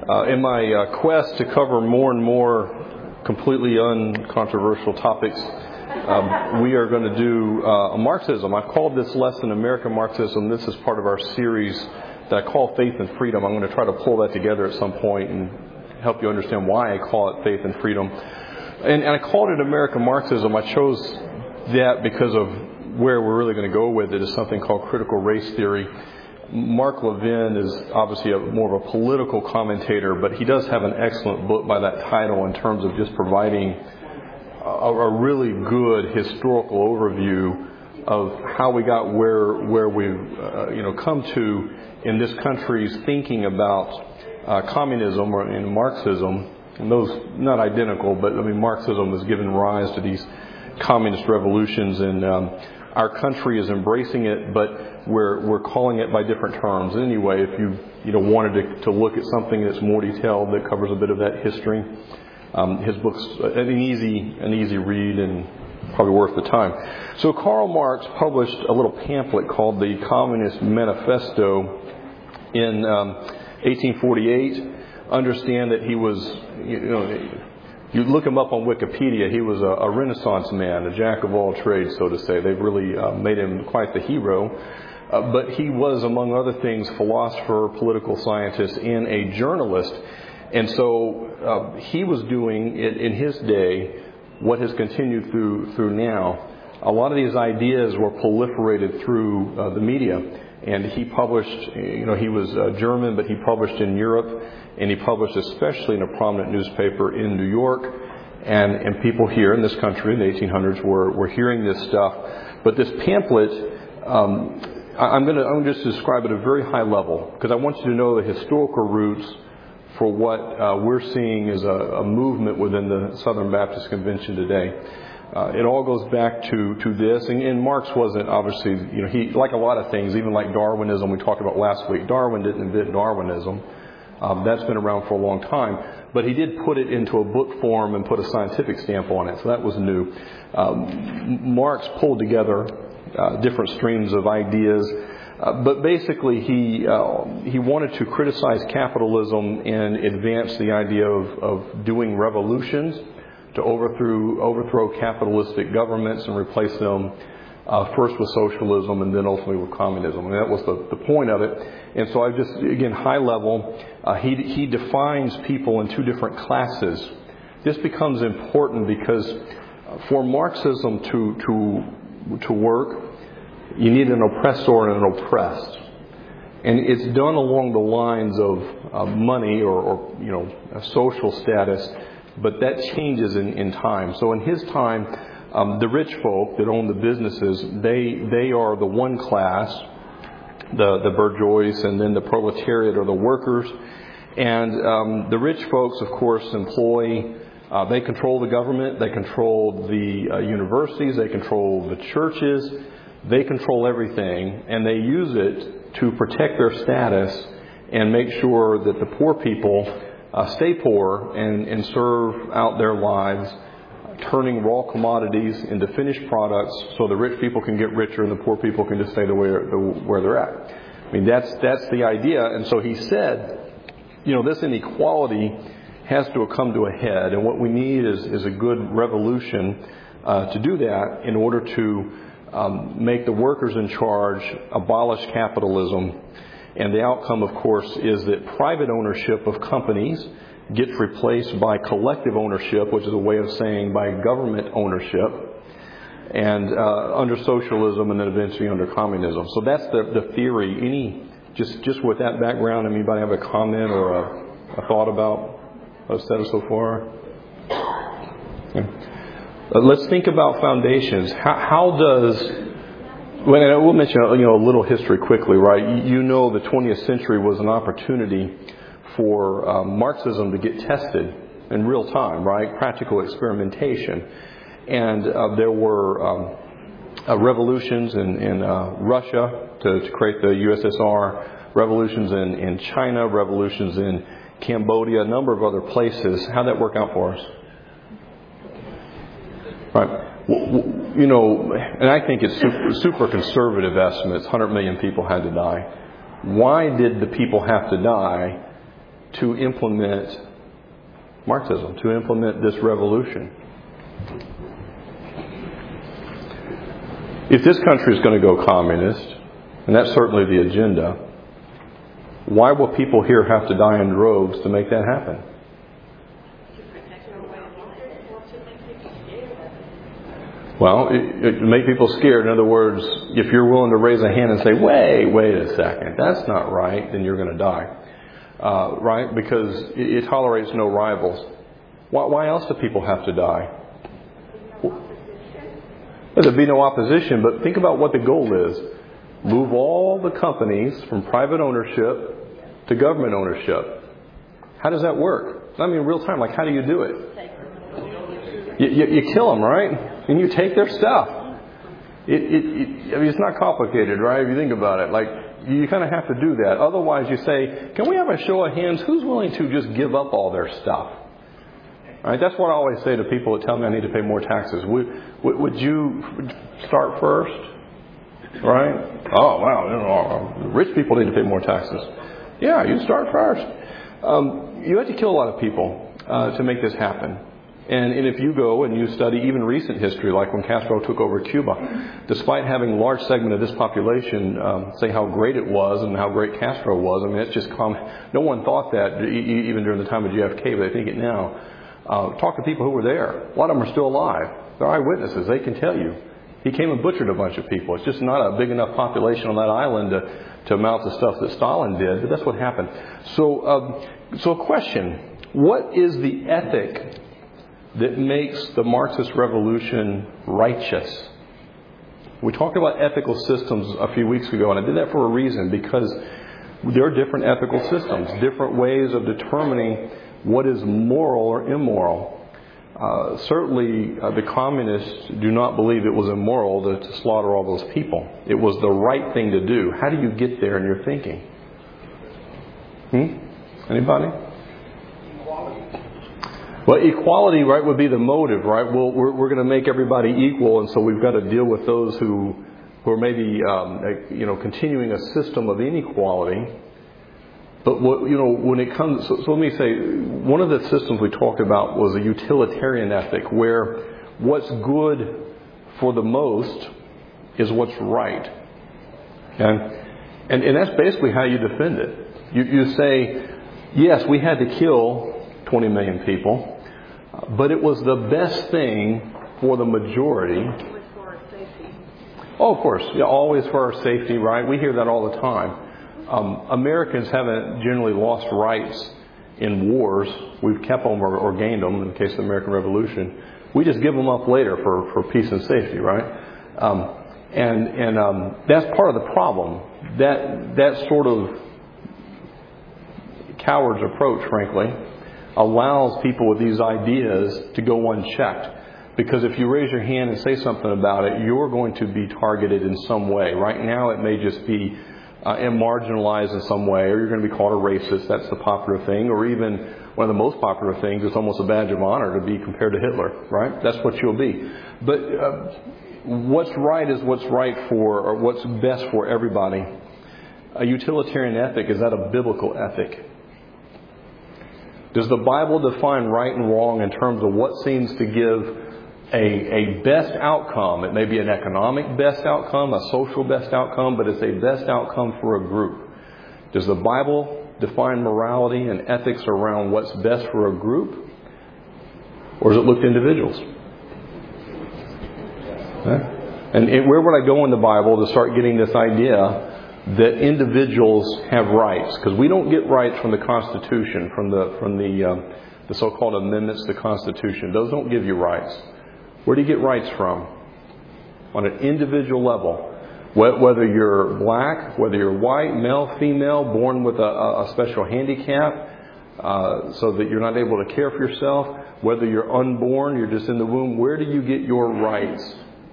In my quest to cover more and more completely uncontroversial topics, we are going to do Marxism. I've called this lesson American Marxism. This is part of our series that I call Faith and Freedom. I'm going to try to pull that together at some point and help you understand why I call it Faith and Freedom. And I called it American Marxism. I chose that because of where we're really going to go with it is something called critical race theory. Mark Levin is obviously more of a political commentator, but he does have an excellent book by that title in terms of just providing a really good historical overview of how we got where we've come to in this country's thinking about communism or in Marxism. And those not identical, but Marxism has given rise to these communist revolutions, and our country is embracing it, but we're calling it by different terms. Anyway, if you wanted to look at something that's more detailed that covers a bit of that history, his book's an easy read and probably worth the time. So Karl Marx published a little pamphlet called the Communist Manifesto in 1848. Understand that he was, you look him up on Wikipedia, he was a Renaissance man, a jack of all trades, so to say. They've really made him quite the hero. But he was, among other things, philosopher, political scientist, and a journalist. And so he was doing, in his day, what has continued through now. A lot of these ideas were proliferated through the media. And he published, he was German, but he published in Europe. And he published especially in a prominent newspaper in New York. And people here in this country in the 1800s were hearing this stuff. But this pamphlet, I'm going to just describe it at a very high level, because I want you to know the historical roots for what we're seeing as a movement within the Southern Baptist Convention today. It all goes back to this, and Marx wasn't obviously, he, like a lot of things, even like Darwinism we talked about last week. Darwin didn't invent Darwinism. That's been around for a long time, but he did put it into a book form and put a scientific stamp on it, so that was new. Marx pulled together different streams of ideas, but basically he wanted to criticize capitalism and advance the idea of doing revolutions to overthrow capitalistic governments and replace them first with socialism and then ultimately with communism. And that was the point of it. And so I just, again, high level, he defines people in two different classes. This becomes important because for Marxism to work, you need an oppressor and an oppressed. And it's done along the lines of money or a social status, but that changes in time. So in his time, the rich folk that own the businesses, they are the one class, the bourgeois, and then the proletariat are the workers. And the rich folks, of course, employ, they control the government, they control the universities, they control the churches, they control everything, and they use it to protect their status and make sure that the poor people stay poor and serve out their lives, turning raw commodities into finished products so the rich people can get richer and the poor people can just stay where they're at. That's the idea. And so he said, this inequality has to come to a head, and what we need is a good revolution to do that in order to make the workers in charge, abolish capitalism. And the outcome, of course, is that private ownership of companies gets replaced by collective ownership, which is a way of saying by government ownership, and under socialism, and then eventually under communism. So that's the theory. Just with that background, anybody have a comment or a thought about what I've said so far? Okay. Let's think about foundations. How does... We'll mention a little history quickly, right? The 20th century was an opportunity for Marxism to get tested in real time, right? Practical experimentation. And there were revolutions in Russia to create the USSR, revolutions in China, revolutions in Cambodia, a number of other places. How'd that work out for us? Right. And I think it's super conservative estimates. 100 million people had to die. Why did the people have to die to implement Marxism, to implement this revolution. If this country is going to go communist, and that's certainly the agenda, why will people here have to die in droves to make that happen? Well, it make people scared. In other words, if you're willing to raise a hand and say, wait a second, that's not right, then you're going to die. Right? Because it tolerates no rivals. Why else do people have to die? There'd be no opposition, but think about what the goal is. Move all the companies from private ownership to government ownership. How does that work? I mean, real time, like how do you do it? You kill them, right? And you take their stuff. I mean, it's not complicated, right? If you think about it, like you kind of have to do that. Otherwise, you say, "Can we have a show of hands? Who's willing to just give up all their stuff?" Right? That's what I always say to people that tell me I need to pay more taxes. Would you start first? Right? Oh wow, rich people need to pay more taxes. Yeah, you start first. You have to kill a lot of people to make this happen. And if you go and you study even recent history, like when Castro took over Cuba, despite having a large segment of this population say how great it was and how great Castro was, I mean, it's just common. No one thought that even during the time of JFK, but they think it now. Talk to people who were there. A lot of them are still alive. They're eyewitnesses. They can tell you. He came and butchered a bunch of people. It's just not a big enough population on that island to amount the stuff that Stalin did, but that's what happened. So a question. What is the ethic that makes the Marxist revolution righteous? We talked about ethical systems a few weeks ago, and I did that for a reason, because there are different ethical systems, different ways of determining what is moral or immoral. Certainly, the communists do not believe it was immoral to slaughter all those people. It was the right thing to do. How do you get there in your thinking? Anybody? Well, equality, right, would be the motive, right? Well, we're going to make everybody equal, and so we've got to deal with those who are maybe, continuing a system of inequality. But when it comes, so let me say, one of the systems we talked about was a utilitarian ethic, where what's good for the most is what's right, and that's basically how you defend it. You say, yes, we had to kill 20 million people, but it was the best thing for the majority. Always for our safety. Oh, of course, yeah, always for our safety, right? We hear that all the time. Americans haven't generally lost rights in wars. We've kept them or gained them in the case of the American Revolution. We just give them up later for peace and safety, right? And that's part of the problem. That sort of coward's approach, frankly, allows people with these ideas to go unchecked. Because if you raise your hand and say something about it, you're going to be targeted in some way. Right now, it may just be marginalized in some way, or you're going to be called a racist. That's the popular thing. Or even one of the most popular things, it's almost a badge of honor to be compared to Hitler, right? That's what you'll be. But what's right is what's right for, or what's best for everybody. A utilitarian ethic, is that a biblical ethic? Does the Bible define right and wrong in terms of what seems to give a best outcome? It may be an economic best outcome, a social best outcome, but it's a best outcome for a group. Does the Bible define morality and ethics around what's best for a group? Or does it look to individuals? And where would I go in the Bible to start getting this idea that individuals have rights? Because we don't get rights from the Constitution, from the so-called amendments to the Constitution. Those don't give you rights. Where do you get rights from? On an individual level. Whether you're black, whether you're white, male, female, born with a special handicap, so that you're not able to care for yourself, whether you're unborn, you're just in the womb, where do you get your rights?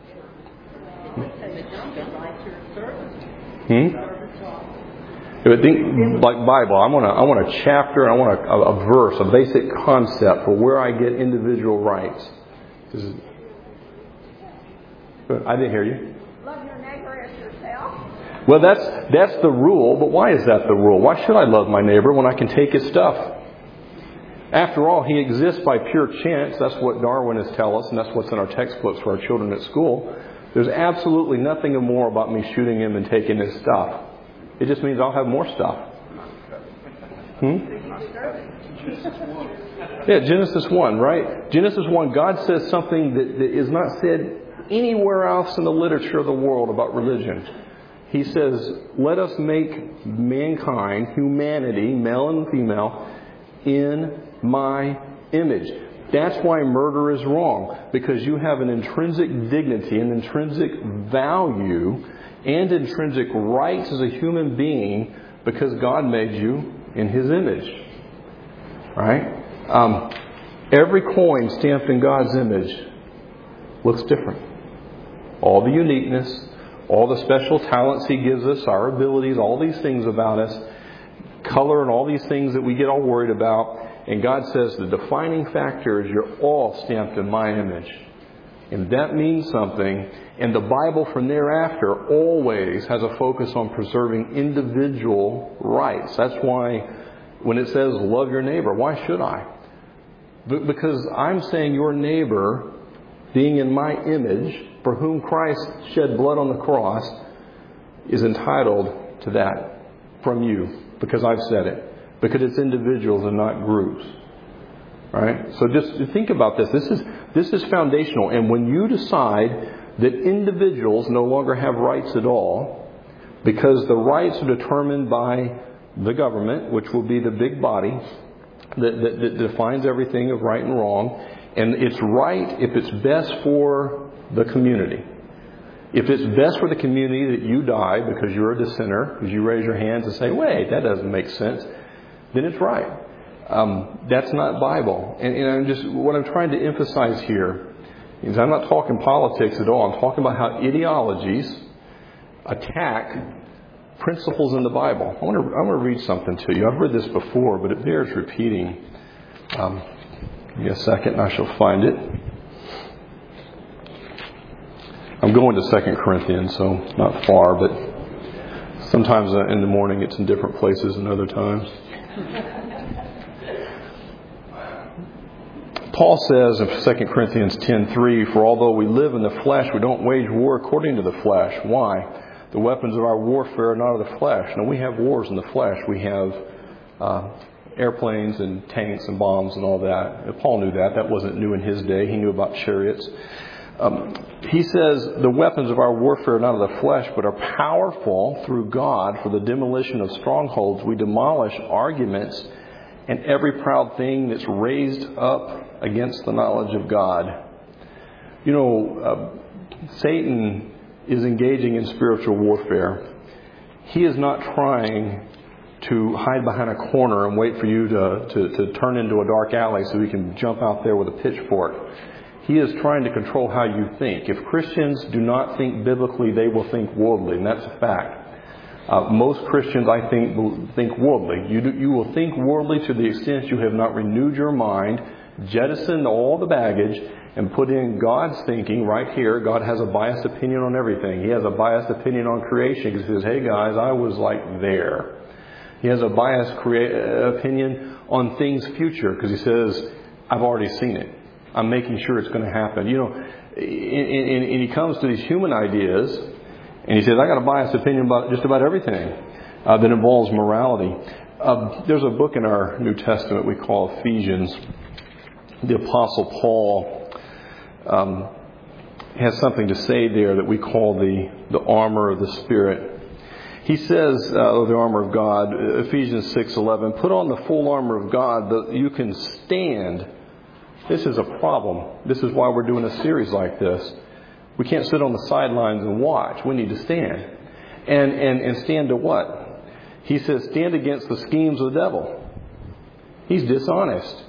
If I think like Bible, I want a chapter, I want a verse, a basic concept for where I get individual rights. I didn't hear you. Love your neighbor as yourself. Well, that's the rule, but why is that the rule? Why should I love my neighbor when I can take his stuff? After all, he exists by pure chance. That's what Darwinists tell us, and that's what's in our textbooks for our children at school. There's absolutely nothing more about me shooting him and taking his stuff. It just means I'll have more stuff. Yeah, Genesis 1, right? Genesis 1, God says something that is not said anywhere else in the literature of the world about religion. He says, let us make mankind, humanity, male and female, in my image. That's why murder is wrong. Because you have an intrinsic dignity, an intrinsic value, and intrinsic rights as a human being because God made you in His image. Right? Every coin stamped in God's image looks different. All the uniqueness, all the special talents He gives us, our abilities, all these things about us, color and all these things that we get all worried about. And God says the defining factor is you're all stamped in my image. And that means something. And the Bible from thereafter always has a focus on preserving individual rights. That's why when it says love your neighbor, why should I? Because I'm saying your neighbor, being in my image, for whom Christ shed blood on the cross, is entitled to that from you. Because I've said it. Because it's individuals and not groups. Right? So just think about this. This is foundational. And when you decide that individuals no longer have rights at all, because the rights are determined by the government, which will be the big body that defines everything of right and wrong, and it's right if it's best for the community. If it's best for the community that you die because you're a dissenter, because you raise your hands and say, wait, that doesn't make sense, then it's right. That's not Bible. And what I'm trying to emphasize here is I'm not talking politics at all. I'm talking about how ideologies attack principles in the Bible. I want to read something to you. I've read this before, but it bears repeating. Give me a second and I shall find it. I'm going to 2 Corinthians, so not far, but sometimes in the morning it's in different places than other times. Paul says in 2 Corinthians 10:3, for although we live in the flesh, we don't wage war according to the flesh. Why? The weapons of our warfare are not of the flesh. No, we have wars in the flesh. We have airplanes and tanks and bombs and all that. Paul knew that. That wasn't new in his day. He knew about chariots. He says the weapons of our warfare are not of the flesh, but are powerful through God for the demolition of strongholds. We demolish arguments and every proud thing that's raised up against the knowledge of God. You know, Satan is engaging in spiritual warfare. He is not trying to hide behind a corner and wait for you to turn into a dark alley so he can jump out there with a pitchfork. He is trying to control how you think. If Christians do not think biblically, they will think worldly, and that's a fact. Most Christians, I think worldly. You will think worldly to the extent you have not renewed your mind, jettisoned all the baggage, and put in God's thinking right here. God has a biased opinion on everything. He has a biased opinion on creation. He says, hey guys, I was like there. He has a biased opinion on things future because he says, I've already seen it. I'm making sure it's going to happen. You know, and he comes to these human ideas and he says, I got a biased opinion about just about everything that involves morality. There's a book in our New Testament we call Ephesians. The Apostle Paul has something to say there that we call the armor of the Spirit. He says, the armor of God, Ephesians 6:11, put on the full armor of God that you can stand. This is a problem. This is why we're doing a series like this. We can't sit on the sidelines and watch. We need to stand. And stand to what? He says, stand against the schemes of the devil. He's dishonest.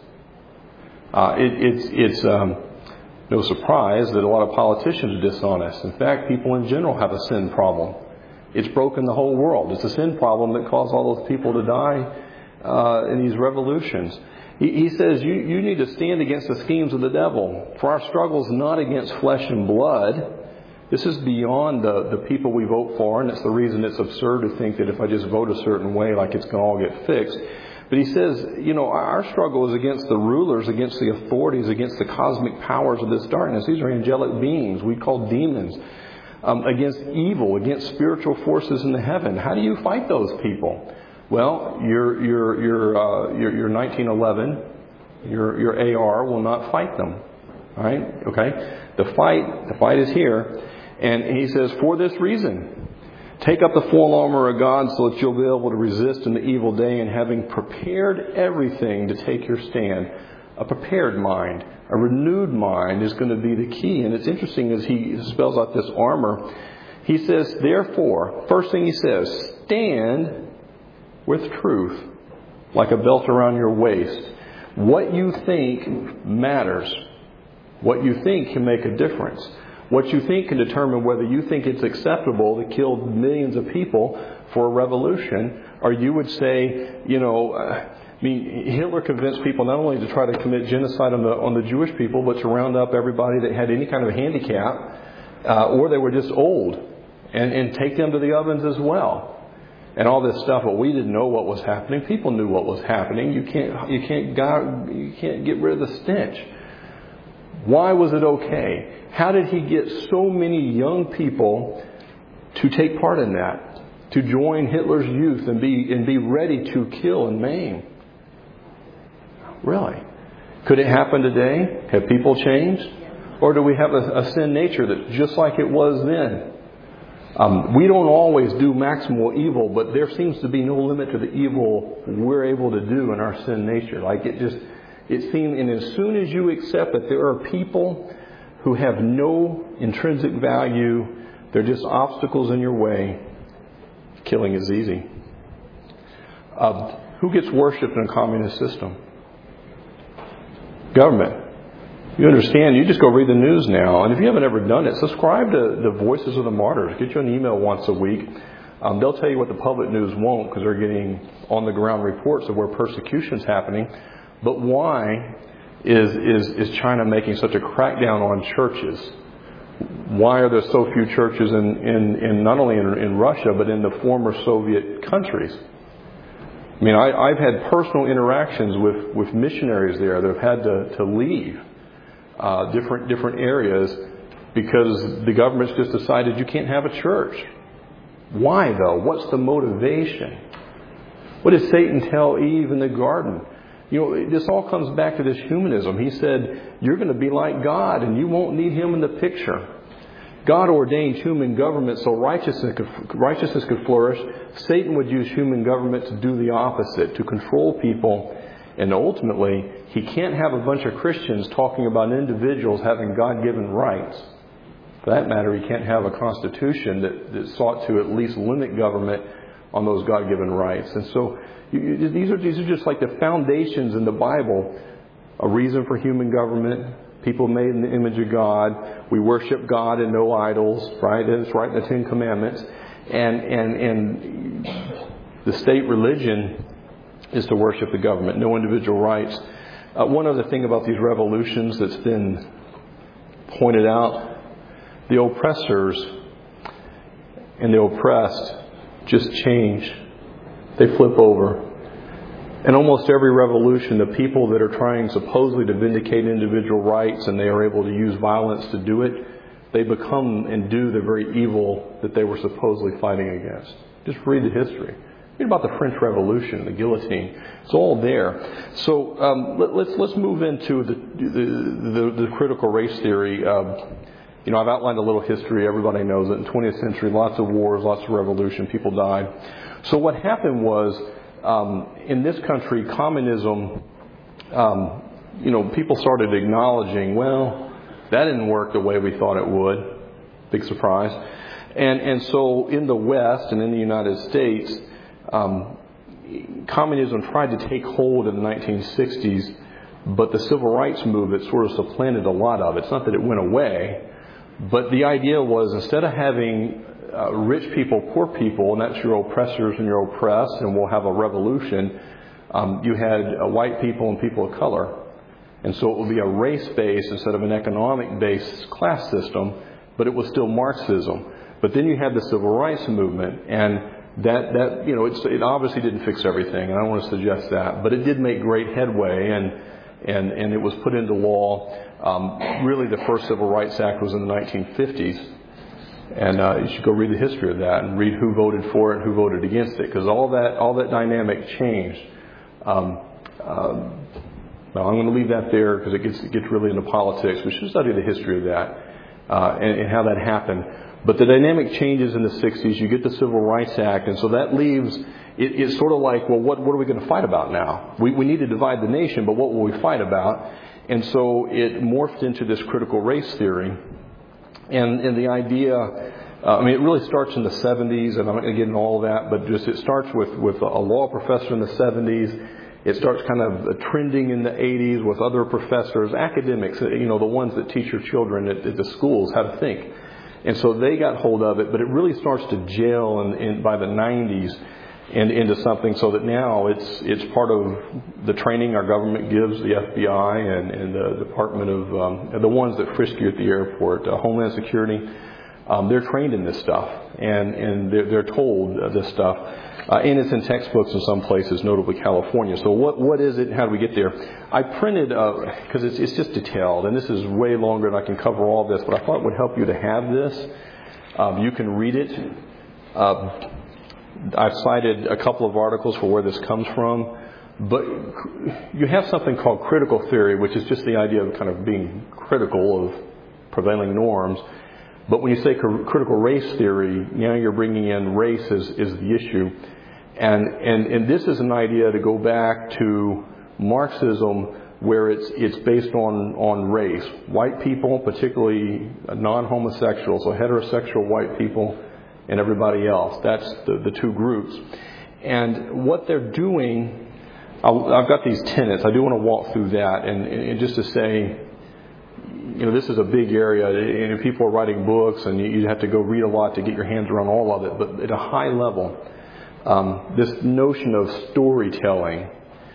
It's no surprise that a lot of politicians are dishonest. In fact, people in general have a sin problem. It's broken the whole world. It's a sin problem that caused all those people to die in these revolutions. He says you need to stand against the schemes of the devil. For our struggle is not against flesh and blood, This is beyond the people we vote for, and it's the reason it's absurd to think that if I just vote a certain way, like it's going to all get fixed. But he says, our struggle is against the rulers, against the authorities, against the cosmic powers of this darkness. These are angelic beings we call demons. Against evil, against spiritual forces in the heaven. How do you fight those people? Well, your 1911, your AR will not fight them. All right? Okay? The fight is here. And he says, for this reason, take up the full armor of God so that you'll be able to resist in the evil day, and having prepared everything to take your stand. A prepared mind, a renewed mind is going to be the key. And it's interesting as he spells out this armor. He says, therefore, first thing he says, stand with truth like a belt around your waist. What you think matters. What you think can make a difference. What you think can determine whether you think it's acceptable to kill millions of people for a revolution, or you would say, Hitler convinced people not only to try to commit genocide on the Jewish people, but to round up everybody that had any kind of handicap, or they were just old, and take them to the ovens as well. And all this stuff, but we didn't know what was happening. People knew what was happening. You can't get rid of the stench. Why was it okay? How did he get so many young people to take part in that? To join Hitler's youth and be ready to kill and maim? Really? Could it happen today? Have people changed? Or do we have a sin nature that's just like it was then? We don't always do maximal evil, but there seems to be no limit to the evil we're able to do in our sin nature. It seems, and as soon as you accept that there are people who have no intrinsic value, they're just obstacles in your way, killing is easy. Who gets worshipped in a communist system? Government. You understand, you just go read the news now. And if you haven't ever done it, subscribe to the Voices of the Martyrs. Get you an email once a week. They'll tell you what the public news won't, because they're getting on-the-ground reports of where persecution's happening. But why is China making such a crackdown on churches? Why are there so few churches in not only in Russia, but in the former Soviet countries? I mean, I've had personal interactions with missionaries there that have had to leave different areas because the government's just decided you can't have a church. Why, though? What's the motivation? What did Satan tell Eve in the garden? This all comes back to this humanism. He said, you're going to be like God and you won't need Him in the picture. God ordained human government so righteousness could flourish. Satan would use human government to do the opposite, to control people. And ultimately, he can't have a bunch of Christians talking about individuals having God-given rights. For that matter, he can't have a constitution that sought to at least limit government on those God-given rights. And so these are just like the foundations in the Bible. A reason for human government. People made in the image of God. We worship God and no idols, right? It's right in the Ten Commandments. And the state religion is to worship the government. No individual rights. One other thing about these revolutions that's been pointed out, the oppressors and the oppressed just change. They flip over. And almost every revolution, the people that are trying supposedly to vindicate individual rights and they are able to use violence to do it, they become and do the very evil that they were supposedly fighting against. Just read the history. Read about the French Revolution, the guillotine. It's all there. So let's move into the critical race theory. I've outlined a little history. Everybody knows it. In the 20th century, lots of wars, lots of revolution. People died. So what happened was, in this country, communism, people started acknowledging, well, that didn't work the way we thought it would. Big surprise. And so in the West and in the United States, communism tried to take hold in the 1960s, but the civil rights movement sort of supplanted a lot of it. It's not that it went away, but the idea was instead of having rich people, poor people, and that's your oppressors and your oppressed, and we'll have a revolution, you had white people and people of color. And so it would be a race-based instead of an economic-based class system but it was still Marxism. But then you had the civil rights movement, and that it obviously didn't fix everything, and I don't want to suggest that, but it did make great headway, and it was put into law. Really, the first Civil Rights Act was in the 1950s. And you should go read the history of that and read who voted for it and who voted against it, because all that dynamic changed. Now I'm going to leave that there because it gets really into politics. We should study the history of that and how that happened. But the dynamic changes in the 60s. You get the Civil Rights Act, and so that leaves it's sort of like, well, what are we going to fight about now? We need to divide the nation, but what will we fight about? And so it morphed into this critical race theory. And the idea, it really starts in the 70s, and I'm not going to get into all of that, but just it starts with a law professor in the 70s. It starts kind of trending in the 80s with other professors, academics, the ones that teach your children at the schools how to think. And so they got hold of it, but it really starts to gel by the 90s and into something so that now it's part of the training our government gives the FBI and the Department of the ones that frisk you at the airport, Homeland Security. They're trained in this stuff, and they're told this stuff, and it's in textbooks in some places, notably California. So what is it? How do we get there? I printed because it's just detailed, and this is way longer than I can cover all this, but I thought it would help you to have this. You can read it. I've cited a couple of articles for where this comes from, but you have something called critical theory, which is just the idea of kind of being critical of prevailing norms. But when you say critical race theory, now you're bringing in race as the issue. And this is an idea to go back to Marxism, where it's based on race. White people, particularly non-homosexuals, so heterosexual white people, and everybody else. That's the two groups. And what they're doing, I've got these tenets. I do want to walk through that, and just to say, this is a big area, and people are writing books, and you have to go read a lot to get your hands around all of it. But at a high level, this notion of storytelling,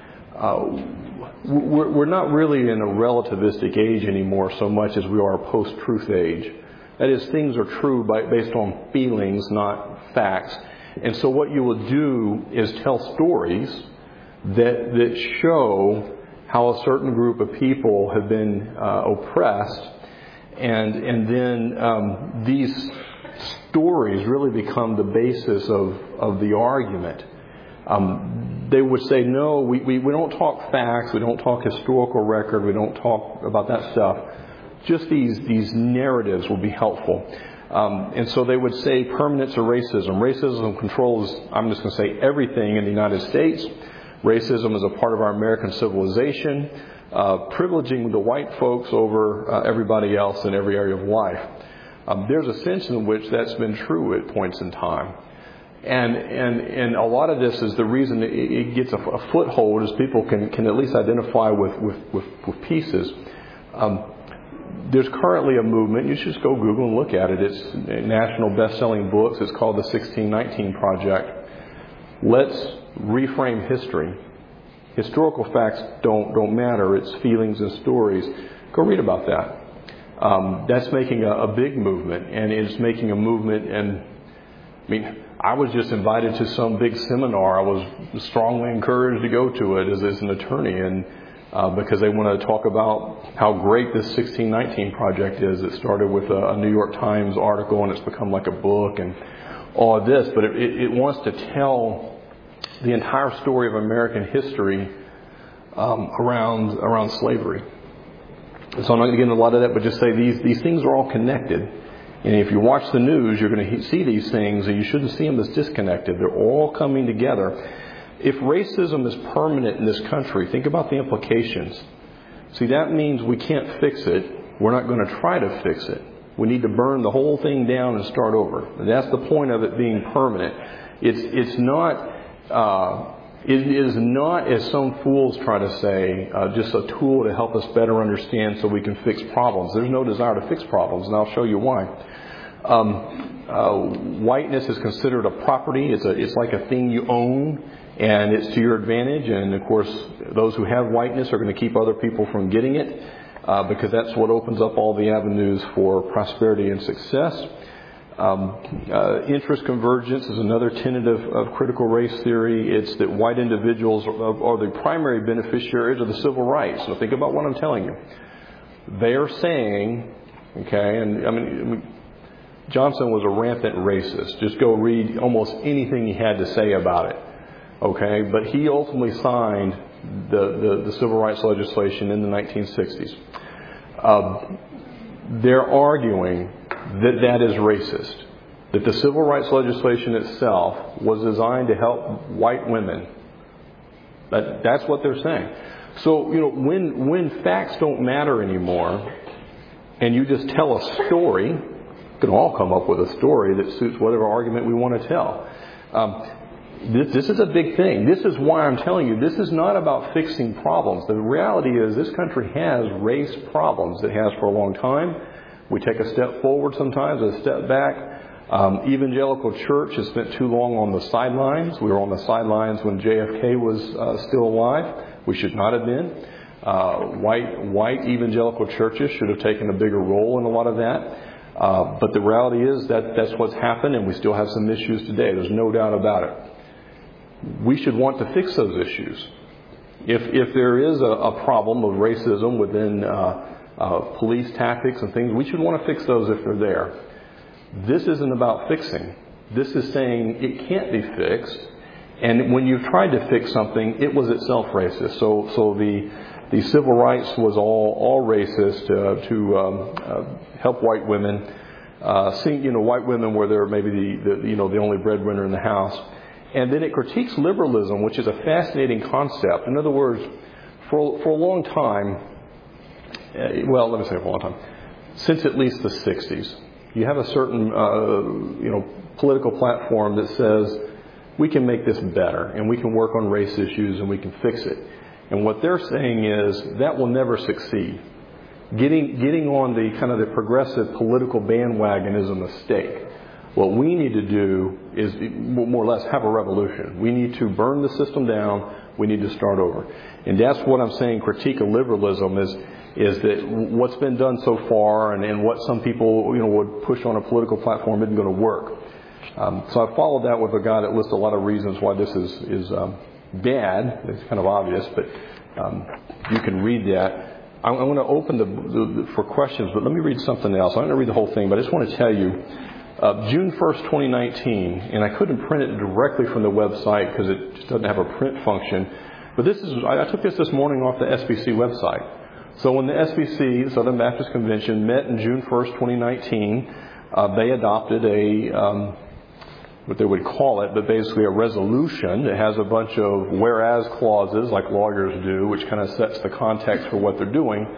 we're not really in a relativistic age anymore so much as we are a post-truth age. That is, things are true based on feelings, not facts. And so what you will do is tell stories that show how a certain group of people have been oppressed, and then these stories really become the basis of the argument. They would say, no, we don't talk facts, we don't talk historical record, we don't talk about that stuff. Just these narratives will be helpful. And so they would say permanence of racism. Racism controls, I'm just going to say, everything in the United States. Racism is a part of our American civilization, privileging the white folks over everybody else in every area of life. There's a sense in which that's been true at points in time. And a lot of this is the reason it gets a foothold, is people can at least identify with pieces. There's currently a movement, you should just go Google and look at it. It's national best-selling books. It's called the 1619 Project. Let's reframe history. Historical facts don't matter. It's feelings and stories. Go read about that. That's making a big movement, and it's making a movement. And I was just invited to some big seminar. I was strongly encouraged to go to it as an attorney, and because they want to talk about how great this 1619 Project is. It started with a New York Times article, and it's become like a book and all of this. But it wants to tell the entire story of American history around slavery. And so I'm not going to get into a lot of that, but just say these things are all connected. And if you watch the news, you're going to see these things, and you shouldn't see them as disconnected. They're all coming together. If racism is permanent in this country, think about the implications. See, that means we can't fix it. We're not going to try to fix it. We need to burn the whole thing down and start over. And that's the point of it being permanent. It is not, as some fools try to say, just a tool to help us better understand so we can fix problems. There's no desire to fix problems, and I'll show you why. Whiteness is considered a property. It's like a thing you own, and it's to your advantage. And of course, those who have whiteness are going to keep other people from getting it. because that's what opens up all the avenues for prosperity and success. Interest convergence is another tenet of critical race theory. It's that white individuals are the primary beneficiaries of the civil rights. So think about what I'm telling you. They are saying, okay, and I mean, Johnson was a rampant racist. Just go read almost anything he had to say about it. Okay, but he ultimately signed the civil rights legislation in the 1960s. They're arguing that is racist. That the civil rights legislation itself was designed to help white women. That's what they're saying. So, when facts don't matter anymore, and you just tell a story, we can all come up with a story that suits whatever argument we want to tell. This is a big thing. This is why I'm telling you, this is not about fixing problems. The reality is this country has race problems. It has for a long time. We take a step forward sometimes, a step back. Evangelical church has spent too long on the sidelines. We were on the sidelines when JFK was still alive. We should not have been. White evangelical churches should have taken a bigger role in a lot of that. But the reality is that's what's happened, and we still have some issues today. There's no doubt about it. We should want to fix those issues. If there is a problem of racism within police tactics and things, we should want to fix those if they're there. This isn't about fixing. This is saying it can't be fixed. And when you've tried to fix something, it was itself racist. So the civil rights was all racist to help white women. White women where they're maybe the only breadwinner in the house. And then it critiques liberalism, which is a fascinating concept. In other words, for a long time, since at least the 60s, you have a certain political platform that says we can make this better and we can work on race issues and we can fix it. And what they're saying is that will never succeed. Getting on the kind of the progressive political bandwagon is a mistake. What we need to do is more or less have a revolution. We need to burn the system down. We need to start over. And that's what I'm saying, critique of liberalism is that what's been done so far and what some people would push on a political platform isn't going to work. So I followed that with a guy that lists a lot of reasons why this is bad. It's kind of obvious, but you can read that. I'm going to open for questions, but let me read something else. I'm going to read the whole thing, but I just want to tell you, June 1st, 2019, and I couldn't print it directly from the website because it just doesn't have a print function. But I took this morning off the SBC website. So when the SBC, Southern Baptist Convention, met in June 1st, 2019, they adopted what they would call it, but basically a resolution that has a bunch of whereas clauses like lawyers do, which kind of sets the context for what they're doing.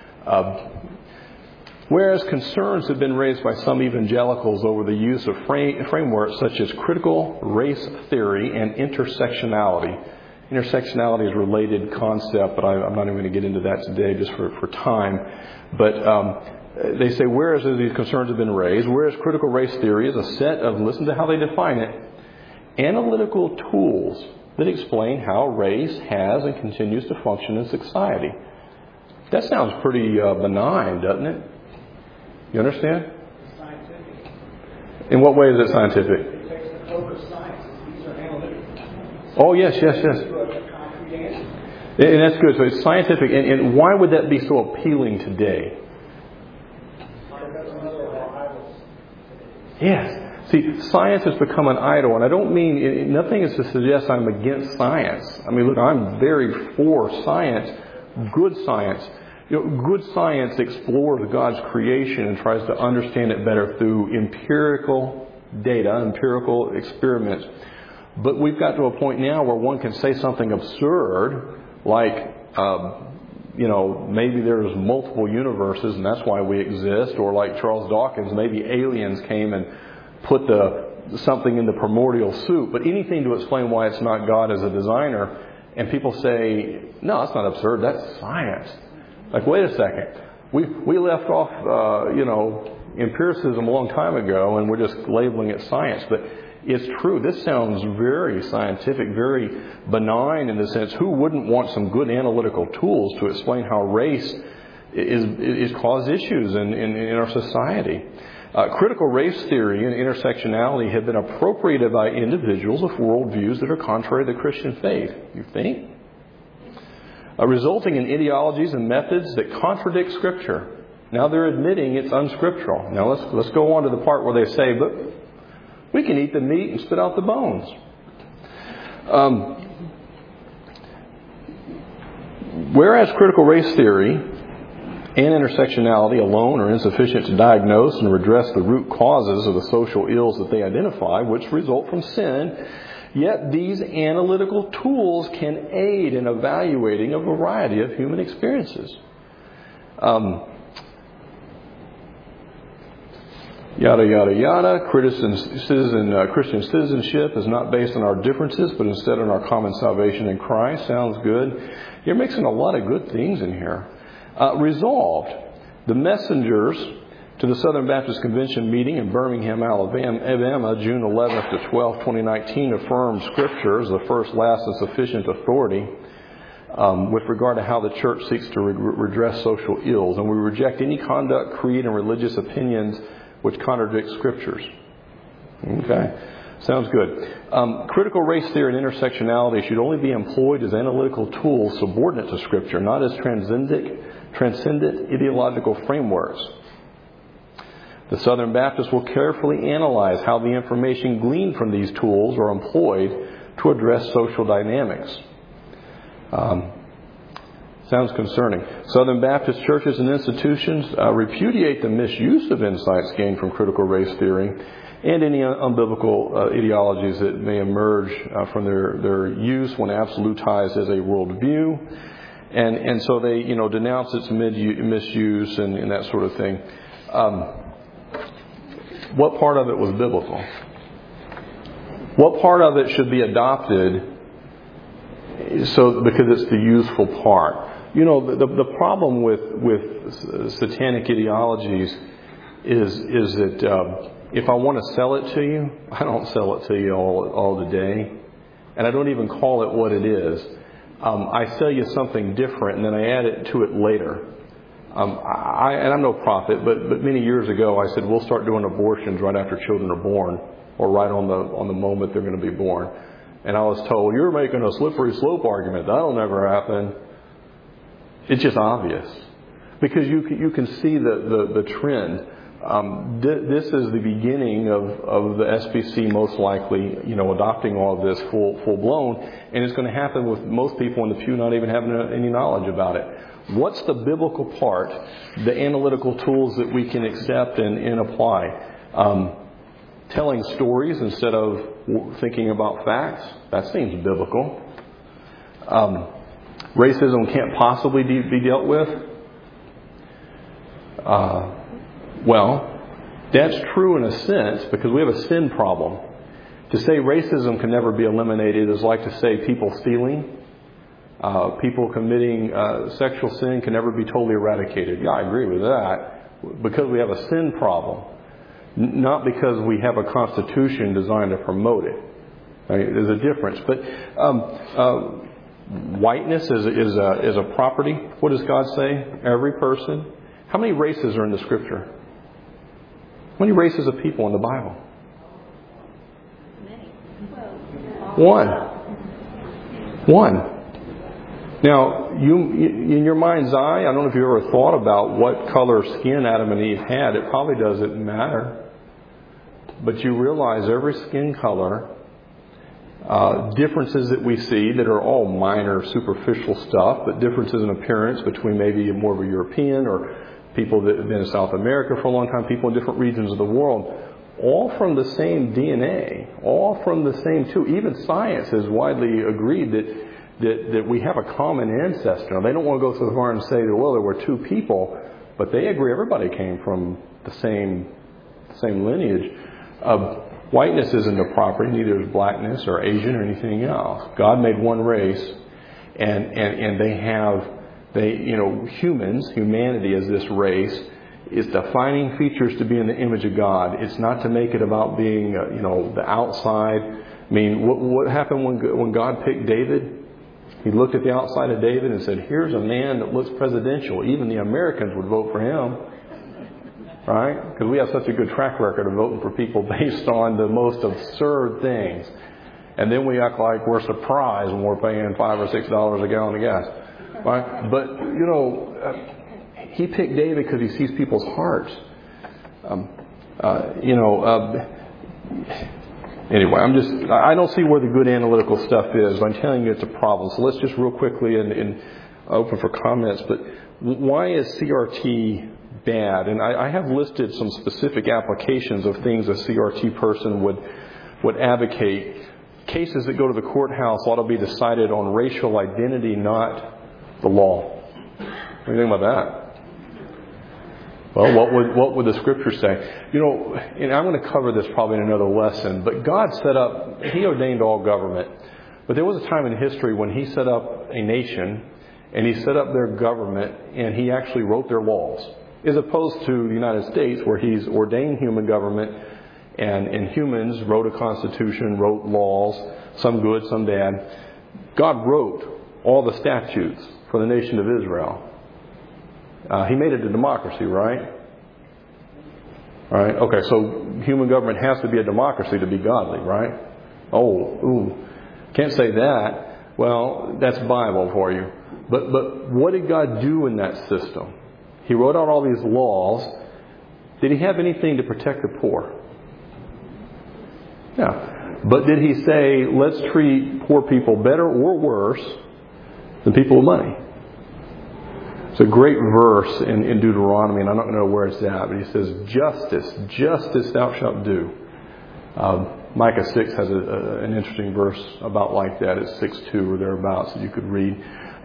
Whereas concerns have been raised by some evangelicals over the use of frameworks such as critical race theory and intersectionality. Intersectionality is a related concept, but I'm not even going to get into that today just for time. But they say, whereas these concerns have been raised, whereas critical race theory is a set of, listen to how they define it, analytical tools that explain how race has and continues to function in society. That sounds pretty benign, doesn't it? You understand? It's scientific. In what way is it scientific? It takes the code of science. These are analytical. Oh, yes. Concrete answers. And that's good. So it's scientific. And why would that be so appealing today? Yes. See, science has become an idol. And I don't mean, nothing is to suggest I'm against science. I mean, look, I'm very for science, good science. Good science explores God's creation and tries to understand it better through empirical data, empirical experiments. But we've got to a point now where one can say something absurd, like, maybe there's multiple universes and that's why we exist, or like Charles Dawkins, maybe aliens came and put something in the primordial soup. But anything to explain why it's not God as a designer, and people say, no, that's not absurd, that's science. Like, wait a second. We left off, empiricism a long time ago, and we're just labeling it science. But it's true. This sounds very scientific, very benign in the sense, who wouldn't want some good analytical tools to explain how race is cause issues in our society. Critical race theory and intersectionality have been appropriated by individuals with worldviews that are contrary to the Christian faith. You think? Resulting in ideologies and methods that contradict Scripture. Now they're admitting it's unscriptural. Now let's go on to the part where they say, but we can eat the meat and spit out the bones. Whereas critical race theory and intersectionality alone are insufficient to diagnose and redress the root causes of the social ills that they identify, which result from sin, yet these analytical tools can aid in evaluating a variety of human experiences. Yada, yada, yada. Christian citizenship is not based on our differences, but instead on our common salvation in Christ. Sounds good. You're mixing a lot of good things in here. Resolved. The messengers to the Southern Baptist Convention meeting in Birmingham, Alabama, June 11th to 12th, 2019, affirmed Scripture as the first, last, and sufficient authority with regard to how the church seeks to redress social ills. And we reject any conduct, creed, and religious opinions which contradict Scriptures. Okay. Sounds good. Critical race theory and intersectionality should only be employed as analytical tools subordinate to Scripture, not as transcendent ideological frameworks. The Southern Baptists will carefully analyze how the information gleaned from these tools are employed to address social dynamics. Sounds concerning. Southern Baptist churches and institutions repudiate the misuse of insights gained from critical race theory and any unbiblical ideologies that may emerge from their use when absolutized as a worldview. And so they, denounce its misuse and that sort of thing. What part of it was biblical? What part of it should be adopted because it's the useful part? The problem with satanic ideologies is that if I want to sell it to you, I don't sell it to you all the day. And I don't even call it what it is. I sell you something different and then I add it to it later. And I'm no prophet, but many years ago I said, we'll start doing abortions right after children are born or right on the moment they're going to be born. And I was told, you're making a slippery slope argument. That'll never happen. It's just obvious. Because you can see the trend. This is the beginning of the SBC most likely, adopting all of this full blown, and it's going to happen with most people in the pew not even having any knowledge about it. What's the biblical part, the analytical tools that we can accept and apply? Telling stories instead of thinking about facts, that seems biblical. Racism can't possibly be dealt with. Well, that's true in a sense because we have a sin problem. To say racism can never be eliminated is like to say people stealing, people committing sexual sin can never be totally eradicated. Yeah, I agree with that because we have a sin problem, not because we have a constitution designed to promote it. Right? There's a difference. But whiteness is a property. What does God say? Every person. How many races are in the Scripture? How many races of people in the Bible? One. Now, in your mind's eye, I don't know if you ever thought about what color skin Adam and Eve had. It probably doesn't matter. But you realize every skin color, differences that we see that are all minor, superficial stuff, but differences in appearance between maybe more of a European or people that have been in South America for a long time, people in different regions of the world, all from the same DNA, all from the same too. Even science has widely agreed that we have a common ancestor. Now, they don't want to go so far and say that, well, there were two people, but they agree everybody came from the same lineage. Whiteness isn't a property, neither is blackness or Asian or anything else. God made one race, and humans, humanity as this race, is defining features to be in the image of God. It's not to make it about being, the outside. I mean, what happened when God picked David? He looked at the outside of David and said, here's a man that looks presidential. Even the Americans would vote for him. Right? Because we have such a good track record of voting for people based on the most absurd things. And then we act like we're surprised when we're paying $5 or $6 a gallon of gas. Right? But, he picked David because he sees people's hearts. Anyway, I don't see where the good analytical stuff is. I'm telling you it's a problem. So let's just real quickly and open for comments. But why is CRT bad? And I have listed some specific applications of things a CRT person would advocate. Cases that go to the courthouse ought to be decided on racial identity, not the law. What do you think about that? Well, what would the Scripture say? And I'm going to cover this probably in another lesson, but God He ordained all government. But there was a time in history when He set up a nation, and He set up their government, and He actually wrote their laws. As opposed to the United States, where He's ordained human government, and humans wrote a constitution, wrote laws, some good, some bad. God wrote all the statutes for the nation of Israel. He made it a democracy, right? All right. Okay, so human government has to be a democracy to be godly, right? Can't say that. Well, that's Bible for you. But what did God do in that system? He wrote out all these laws. Did He have anything to protect the poor? Yeah. But did He say, let's treat poor people better or worse than people with money? It's a great verse in Deuteronomy, and I don't know where it's at, but He says, justice thou shalt do. Micah 6 has an interesting verse about like that. It's 6:2 or thereabouts that you could read.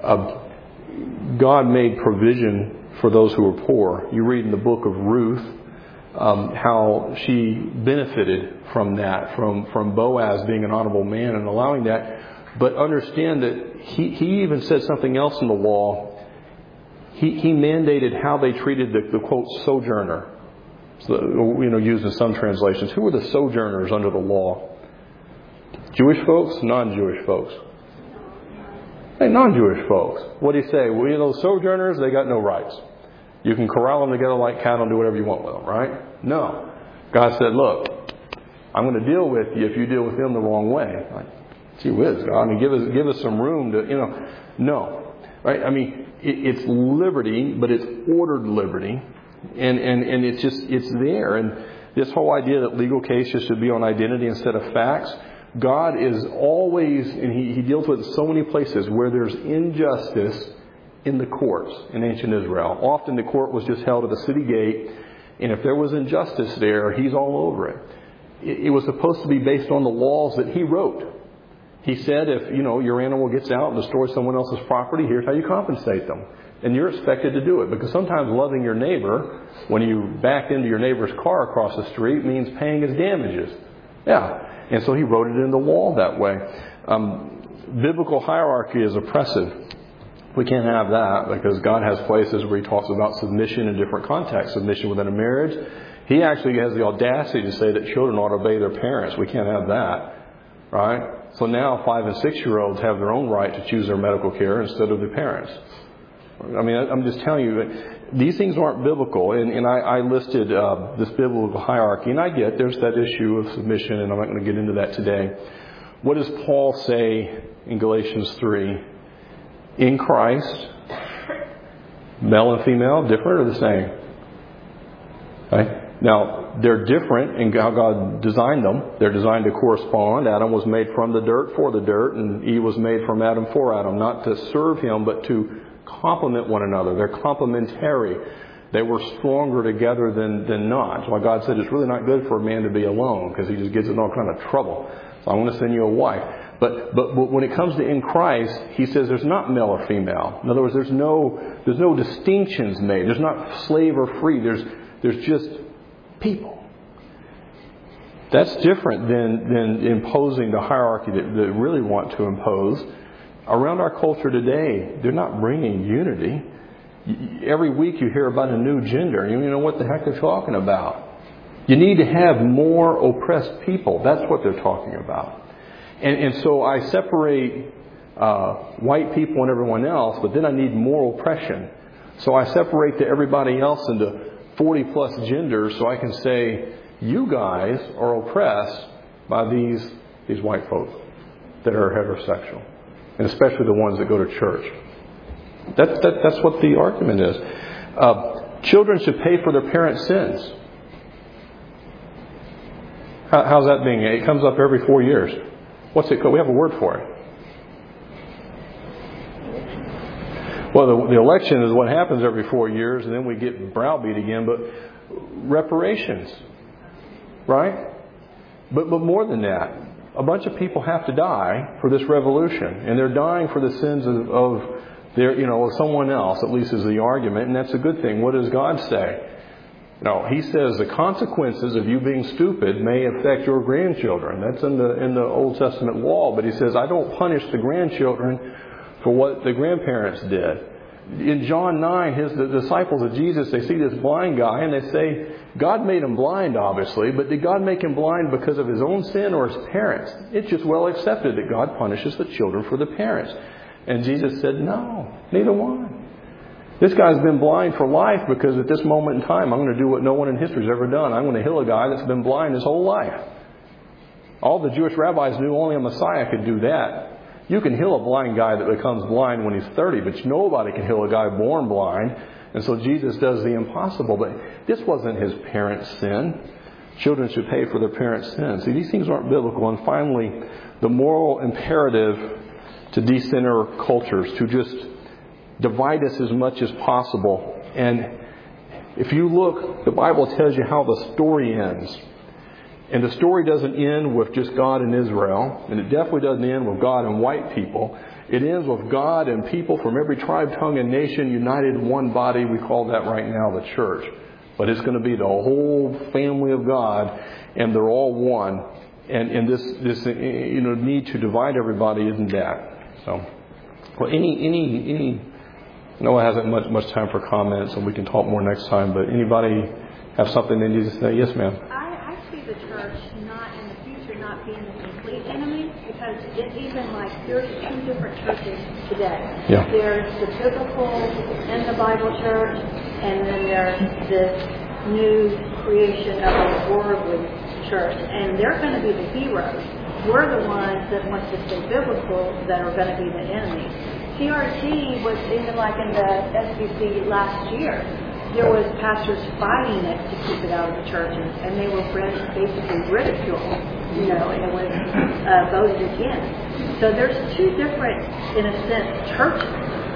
God made provision for those who were poor. You read in the book of Ruth how she benefited from that, from Boaz being an honorable man and allowing that. But understand that he even said something else in the law. He mandated how they treated the quote sojourner. So, used in some translations. Who were the sojourners under the law? Jewish folks, non-Jewish folks. Hey, non-Jewish folks. What did He say? Well, sojourners, they got no rights. You can corral them together like cattle and do whatever you want with them, right? No. God said, look, I'm going to deal with you if you deal with them the wrong way. Like, gee whiz, God, give us some room to, no. Right? I mean, it's liberty, but it's ordered liberty. And it's there. And this whole idea that legal cases should be on identity instead of facts, God is always, and He deals with it in so many places where there's injustice in the courts in ancient Israel. Often the court was just held at the city gate, and if there was injustice there, He's all over it. It was supposed to be based on the laws that He wrote. He said, if your animal gets out and destroys someone else's property, here's how you compensate them. And you're expected to do it. Because sometimes loving your neighbor, when you back into your neighbor's car across the street, means paying his damages. Yeah. And so He wrote it in the law that way. Biblical hierarchy is oppressive. We can't have that because God has places where He talks about submission in different contexts. Submission within a marriage. He actually has the audacity to say that children ought to obey their parents. We can't have that. Right? So now 5 and 6-year-olds have their own right to choose their medical care instead of their parents. I mean, I'm just telling you, these things aren't biblical. And I listed this biblical hierarchy. And I get there's that issue of submission, and I'm not going to get into that today. What does Paul say in Galatians 3? In Christ, male and female, different or the same? Okay? Now, they're different in how God designed them. They're designed to correspond. Adam was made from the dirt for the dirt, and Eve was made from Adam for Adam. Not to serve him, but to complement one another. They're complementary. They were stronger together than not. That's why God said it's really not good for a man to be alone, because he just gets in all kind of trouble. So I'm going to send you a wife. But when it comes to in Christ, He says there's not male or female. In other words, there's no distinctions made. There's not slave or free. There's just people. That's different than imposing the hierarchy that they really want to impose. Around our culture today, they're not bringing unity. Every week you hear about a new gender. You don't know what the heck they're talking about. You need to have more oppressed people. That's what they're talking about. And so I separate white people and everyone else, but then I need more oppression. So I separate everybody else into 40 plus genders so I can say, you guys are oppressed by these white folks that are heterosexual, and especially the ones that go to church. That's what the argument is. Children should pay for their parents' sins. How's that being? It comes up every 4 years. What's it called? We have a word for it. Well, the election is what happens every 4 years, and then we get browbeat again. But reparations, right? But more than that, a bunch of people have to die for this revolution, and they're dying for the sins of of someone else. At least is the argument, and that's a good thing. What does God say? No, He says the consequences of you being stupid may affect your grandchildren. That's in the Old Testament law. But He says, I don't punish the grandchildren for what the grandparents did. In John 9, the disciples of Jesus, they see this blind guy and they say, God made him blind, obviously, but did God make him blind because of his own sin or his parents? It's just well accepted that God punishes the children for the parents. And Jesus said, no, neither one. This guy's been blind for life because at this moment in time, I'm going to do what no one in history has ever done. I'm going to heal a guy that's been blind his whole life. All the Jewish rabbis knew only a Messiah could do that. You can heal a blind guy that becomes blind when he's 30, but nobody can heal a guy born blind. And so Jesus does the impossible. But this wasn't his parents' sin. Children should pay for their parents' sins. See, these things aren't biblical. And finally, the moral imperative to decenter cultures, to just divide us as much as possible. And if you look, the Bible tells you how the story ends. And the story doesn't end with just God and Israel. And it definitely doesn't end with God and white people. It ends with God and people from every tribe, tongue, and nation united in one body. We call that right now the church. But it's going to be the whole family of God. And they're all one. And this need to divide everybody isn't that. So, well, any Noah hasn't much time for comments, and we can talk more next time. But anybody have something they need to say? Yes, ma'am. I see the church not in the future not being a complete enemy, because it's even like there's two different churches today. Yeah. There's the biblical and the Bible church, and then there's this new creation of a worldly church, and they're going to be the heroes. We're the ones that want to stay biblical that are going to be the enemies. CRT was even like in the SBC last year. There was pastors fighting it to keep it out of the churches, and they were basically ridiculed, and it was voted against. So there's two different, in a sense, churches.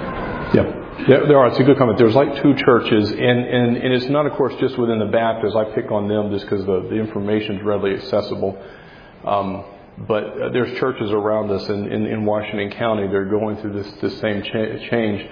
Yeah, there are. It's a good comment. There's like two churches, and it's not, of course, just within the Baptists. I pick on them just because the information is readily accessible. But there's churches around us in Washington County. They're going through this same change.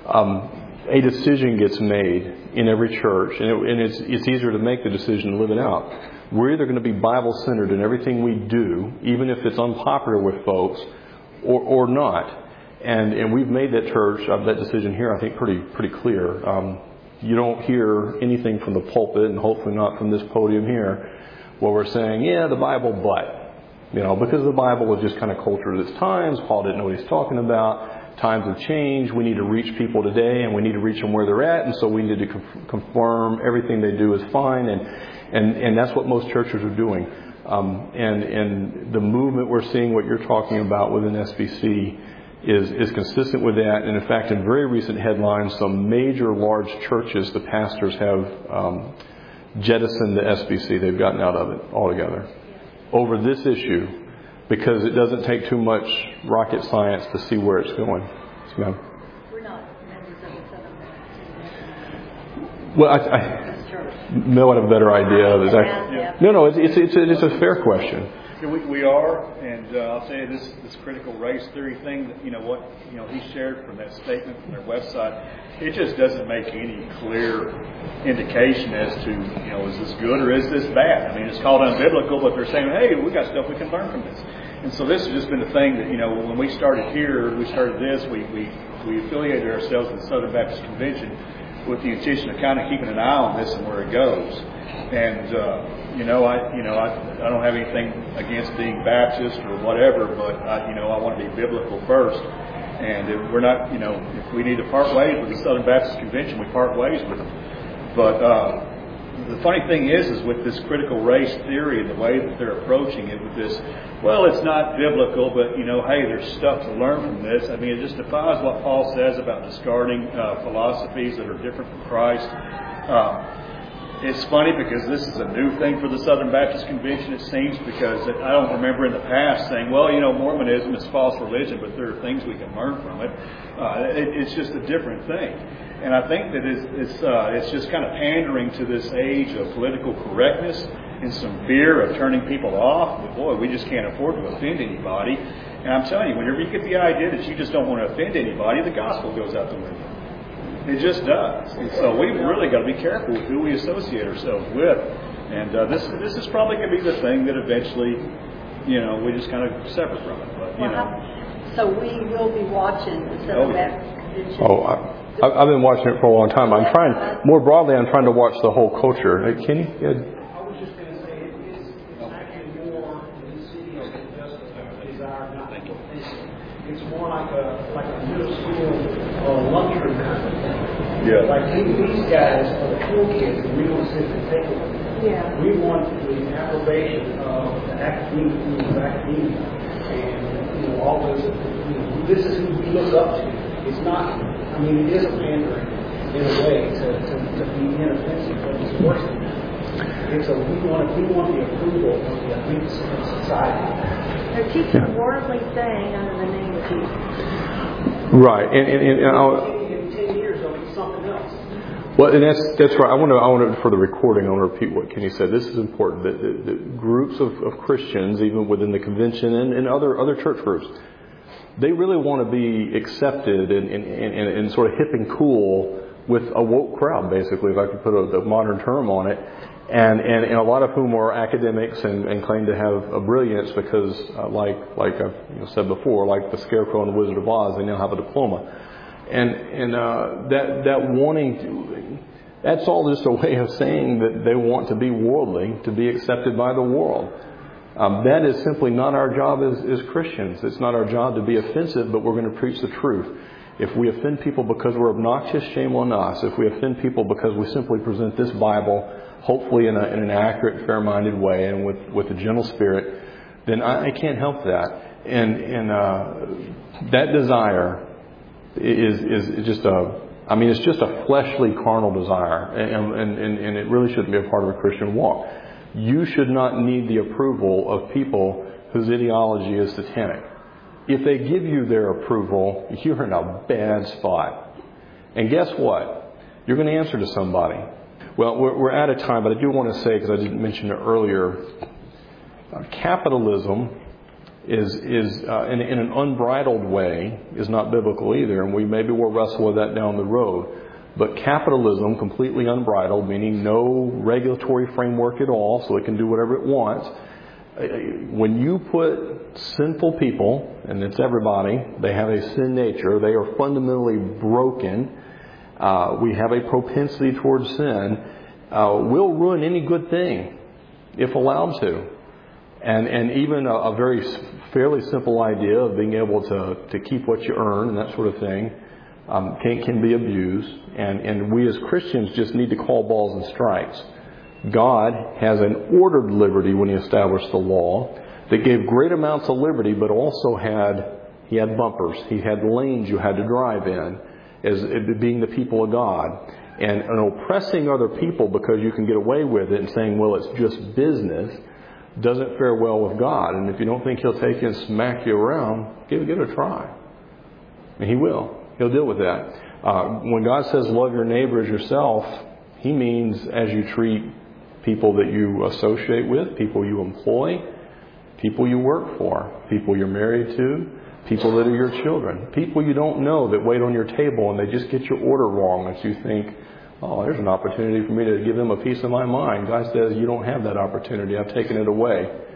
A decision gets made in every church, and it's easier to make the decision and live it out. We're either going to be Bible-centered in everything we do, even if it's unpopular with folks, or not. And we've made that that decision here, I think, pretty clear. You don't hear anything from the pulpit, and hopefully not from this podium here, where we're saying, yeah, the Bible, but. Because the Bible was just kind of culture of its times. Paul didn't know what he's talking about. Times have changed. We need to reach people today, and we need to reach them where they're at. And so we need to confirm everything they do is fine. And that's what most churches are doing. And the movement we're seeing, what you're talking about within SBC, is consistent with that. And in fact, in very recent headlines, some major large churches, the pastors have jettisoned the SBC. They've gotten out of it altogether over this issue, because it doesn't take too much rocket science to see where it's going. Yes, ma'am. We're not members of the Southern Baptist. Well, Mel would have a better idea of it. No, it's a fair question. Yeah, we are, and I'll say this critical race theory thing that he shared from that statement from their website, it just doesn't make any clear indication as to is this good or is this bad. I mean, it's called unbiblical, but they're saying, hey, we got stuff we can learn from this. And so this has just been the thing that when we started here, we affiliated ourselves with the Southern Baptist Convention with the intention of kind of keeping an eye on this and where it goes. And I don't have anything against being Baptist or whatever, but I want to be biblical first. And if we're not, if we need to part ways with the Southern Baptist Convention, we part ways with them. But the funny thing is with this critical race theory and the way that they're approaching it with this, well, it's not biblical, but, hey, there's stuff to learn from this. I mean, it just defies what Paul says about discarding philosophies that are different from Christ. It's funny because this is a new thing for the Southern Baptist Convention, it seems, because I don't remember in the past saying, well, Mormonism is false religion, but there are things we can learn from it. It's just a different thing. And I think that it's just kind of pandering to this age of political correctness and some fear of turning people off. But boy, we just can't afford to offend anybody. And I'm telling you, whenever you get the idea that you just don't want to offend anybody, the gospel goes out the window. It just does. And so we've really got to be careful with who we associate ourselves with. And this is probably going to be the thing that eventually, we just kind of separate from it. But, so we will be watching the Southern Baptist Convention. I've been watching it for a long time. I'm trying to watch the whole culture. Hey, Kenny? I was just going to say, it's actually more in the city of just a desire not to offend. It's more like a middle school lunchroom kind of thing. Yeah. Like these guys are the cool kids, and we don't sit and take them. Yeah. We want the approbation of the academia, and always, this is who we look up to. It's not. I mean, it is a pandering in a way to be inoffensive, but it's worse than that. We want the approval of the elites of society. They're teaching worldly thing under the name of Jesus. Right, in 10 years, there'll be something else. Well, and that's right. I want to for the recording, I want to repeat what Kenny said. This is important. That groups of Christians, even within the convention and other church groups, they really want to be accepted and sort of hip and cool with a woke crowd, basically, if I could put a modern term on it. And a lot of whom are academics and claim to have a brilliance because, like I've said before, like the Scarecrow and the Wizard of Oz, they now have a diploma. And that wanting to, that's all just a way of saying that they want to be worldly, to be accepted by the world. That is simply not our job as Christians. It's not our job to be offensive, but we're going to preach the truth. If we offend people because we're obnoxious, shame on us. If we offend people because we simply present this Bible, hopefully in an accurate, fair-minded way and with a gentle spirit, then I can't help that. And that desire is just it's just a fleshly, carnal desire, and it really shouldn't be a part of a Christian walk. You should not need the approval of people whose ideology is satanic. If they give you their approval, you're in a bad spot. And guess what? You're going to answer to somebody. Well, we're out of time, but I do want to say, because I didn't mention it earlier, capitalism is in an unbridled way is not biblical either, and maybe we'll wrestle with that down the road. But capitalism, completely unbridled, meaning no regulatory framework at all, so it can do whatever it wants. When you put sinful people, and it's everybody, they have a sin nature, they are fundamentally broken, we have a propensity towards sin, we'll ruin any good thing if allowed to. And even a fairly simple idea of being able to keep what you earn and that sort of thing can be abused. And we as Christians just need to call balls and strikes. God has an ordered liberty when He established the law that gave great amounts of liberty, but also He had bumpers. He had lanes you had to drive in as being the people of God. And oppressing other people because you can get away with it and saying, well, it's just business, doesn't fare well with God. And if you don't think He'll take you and smack you around, give it a try. And He will. He'll deal with that. When God says love your neighbor as yourself, He means as you treat people that you associate with, people you employ, people you work for, people you're married to, people that are your children, people you don't know that wait on your table and they just get your order wrong and you think, oh, there's an opportunity for me to give them a piece of my mind. God says, you don't have that opportunity. I've taken it away.